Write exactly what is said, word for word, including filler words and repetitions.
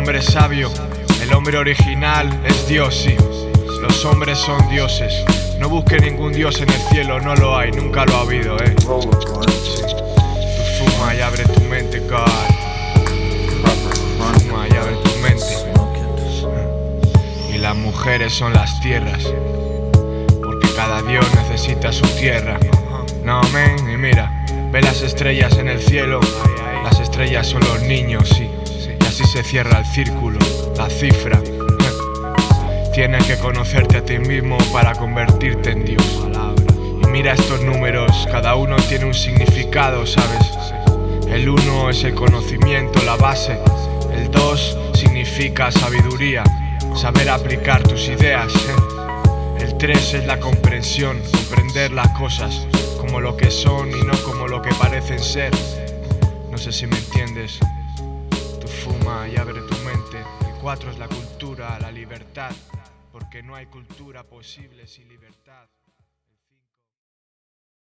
hombre sabio, el hombre original es Dios, sí. Los hombres son dioses. No busques ningún dios en el cielo, no lo hay, nunca lo ha habido, eh. Sí. Tú fuma y abre tu mente, God. Fuma y abre tu mente. Y las mujeres son las tierras, porque cada dios necesita su tierra. No, man, y mira, ve las estrellas en el cielo. Las estrellas son los niños, sí. Y así se cierra el círculo, la cifra. Tienes que conocerte a ti mismo para convertirte en Dios. Y mira estos números, cada uno tiene un significado, ¿sabes? El uno es el conocimiento, la base. El dos significa sabiduría, saber aplicar tus ideas, ¿eh? El tres es la comprensión, comprender las cosas como lo que son y no como lo que parecen ser. No sé si me entiendes. Tú fuma y abre tu mente. El cuatro es la cultura, la libertad, porque no hay cultura posible sin libertad.